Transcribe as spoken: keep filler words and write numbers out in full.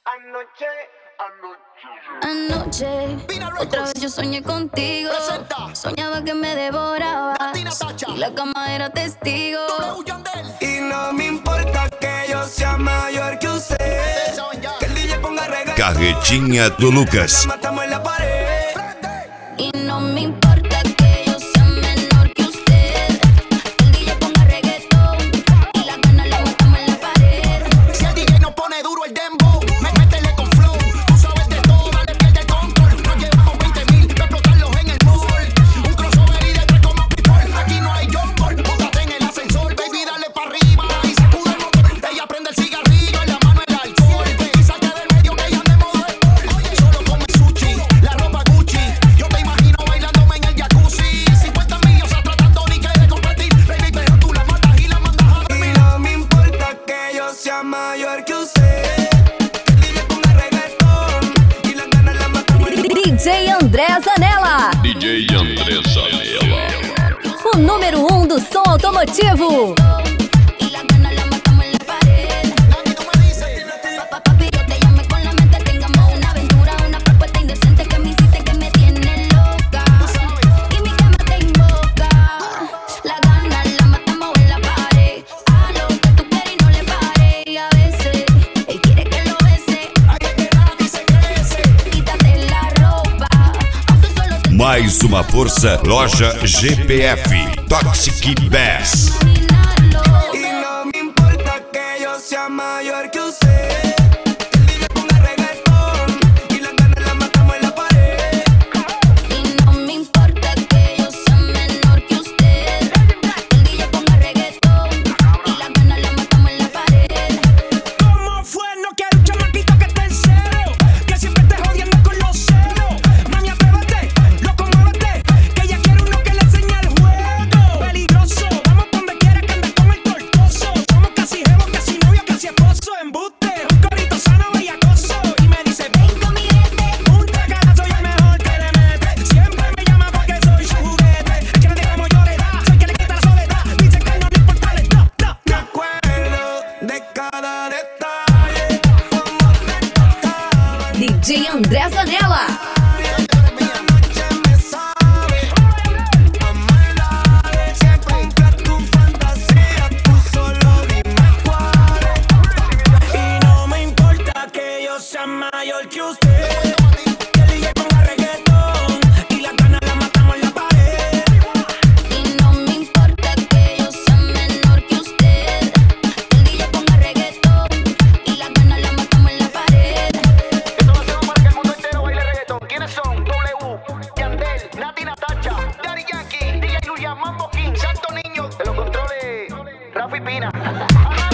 Anoche, otra vez yo soñé contigo. Soñaba que me devorabas y la cama era testigo. Y no me importa que yo sea mayor que usted, que el D J ponga reggaetón. Carretinha do Lucas. Matamos en la pared. Y no me importa que yo sea menor que usted, que el D J ponga reggaetón y la cana la matamos en la pared. Si el D J no pone duro el dembow, me métele con flow. Tú sabes de todo, dale, pierde el control. Nos llevamos veinte mil para explotarlos en el mall. Un crossover y de tres como people. Aquí no hay John Paul. Póngate en el ascensor, baby, dale pa' arriba y sacude el motor. Ella prende el cigarrillo, en la mano el alcohol. Y salte del medio que ella ande modo sport. Oye, solo come sushi, la ropa Gucci. Yo te imagino bailándome en el jacuzzi. cincuenta millos a tratando ni que de competir. Baby, pero tú la matas y la mandas a Y dormir. no me importa que yo sea mayor que usted, que el D J ponga reggaetón y la cana la matamos en la D J André Zanella, D J André Zanella. o número um do som automotivo. Y la cana la matamos en la pared. Mami, tú me dices, Pa- Papi, yo te llamé con la mente. Tengamos una aventura, una propuesta indecente que me hiciste que me tiene loca. Y mi cama te invoca. La gana la matamos en la pared. A lo que tú quieres y no le pares. Y a veces él quiere que lo bese. ay, es que nadie se crece. Quítate la ropa, aunque solo te Mais uma força, loja G P F, Toxic Bass. imaginarlo. Y no me importa que yo sea mayor que usted, que el D J ponga reggaetón y la cana la matamos en la pared. Y no me importa que yo sea menor que usted, que el D J ponga reggaetón y la cana la matamos en la pared. ¿Cómo fue? No quiero un chamaquito que esté en cero, que siempre esté jodiendo con los ceros. Mami, atrévete, loco, muévete, que ella quiere uno que le enseñe el juego. Peligroso, vamos pa' donde quiera que ande con el tortoso. Somos casi jevos, casi novios, casi esposo. Embuste, un corito sano y acoso. Y me dice, ven con mi gente, un tracana, soy el mejor que le mete. Siempre me llama porque soy su juguete. Es que no digamos yo le da, soy que le quita la soledad. Dice que no le importa el da, da, Me da. acuerdo de cada detalle, cómo te tocaba. D J André Zanella. Esta noche me sabe a maldades. Siempre cumpla tu fantasía, tú solo dime cuál es. Y no me importa que yo sea mayor que usted, que el D J ponga reggaetón y la cana la matamos en la pared. Y no me importa que yo sea menor que usted, que el D J ponga reggaetón y la cana la matamos en la pared. Esto lo hacemos para que el mundo entero baile reggaetón. ¿Quiénes son? W, Yandel, Nati Natacha, Daddy Yankee, D J Luya, Mambo King, Santo Niño. De los controles, Rafi Pina.